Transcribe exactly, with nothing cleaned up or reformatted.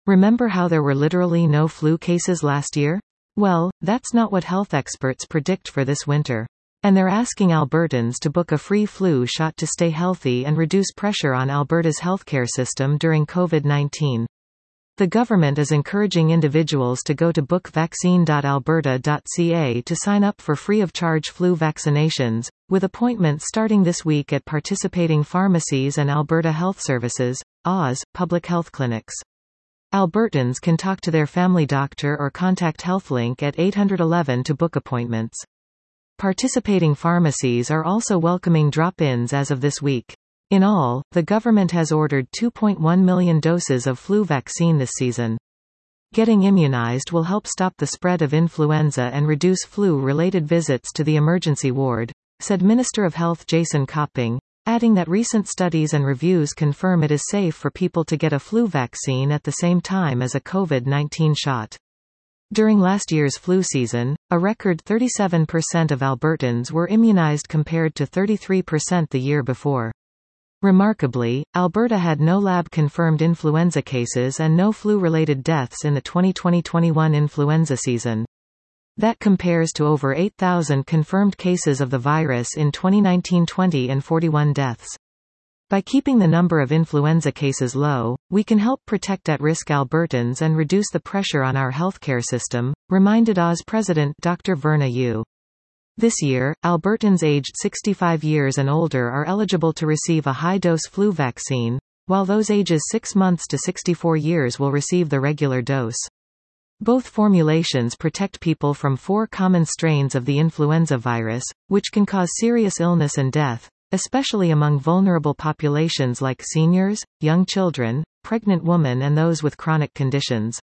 Remember how there were literally no flu cases last year? Well, that's not what health experts predict for this winter. And they're asking Albertans to book a free flu shot to stay healthy and reduce pressure on Alberta's healthcare system during COVID nineteen. The government is encouraging individuals to go to book vaccine dot alberta dot c a to sign up for free-of-charge flu vaccinations, with appointments starting this week at participating pharmacies and Alberta Health Services, A S, public health clinics. Albertans can talk to their family doctor or contact HealthLink at eight one one to book appointments. Participating pharmacies are also welcoming drop-ins as of this week. In all, the government has ordered two point one million doses of flu vaccine this season. Getting immunized will help stop the spread of influenza and reduce flu-related visits to the emergency ward, said Minister of Health Jason Copping, adding that recent studies and reviews confirm it is safe for people to get a flu vaccine at the same time as a COVID nineteen shot. During last year's flu season, a record thirty-seven percent of Albertans were immunized compared to thirty-three percent the year before. Remarkably, Alberta had no lab-confirmed influenza cases and no flu-related deaths in the twenty twenty twenty-one influenza season. That compares to over eight thousand confirmed cases of the virus in twenty nineteen twenty and forty-one deaths. By keeping the number of influenza cases low, we can help protect at-risk Albertans and reduce the pressure on our healthcare system, reminded A S President Doctor Verna Yu. This year, Albertans aged sixty-five years and older are eligible to receive a high-dose flu vaccine, while those ages six months to sixty-four years will receive the regular dose. Both formulations protect people from four common strains of the influenza virus, which can cause serious illness and death, especially among vulnerable populations like seniors, young children, pregnant women and those with chronic conditions.